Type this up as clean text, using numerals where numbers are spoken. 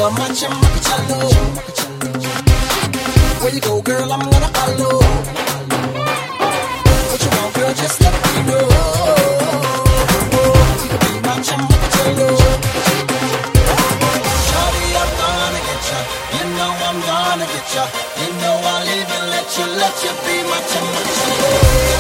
my chamacacello. Where you go, girl, I'm gonna follow. What you want, girl, just let me know. You can be my chamacacello. Shawty, I'm gonna get ya. You know I'm gonna get ya. You know I'll even let you be my chamacacello.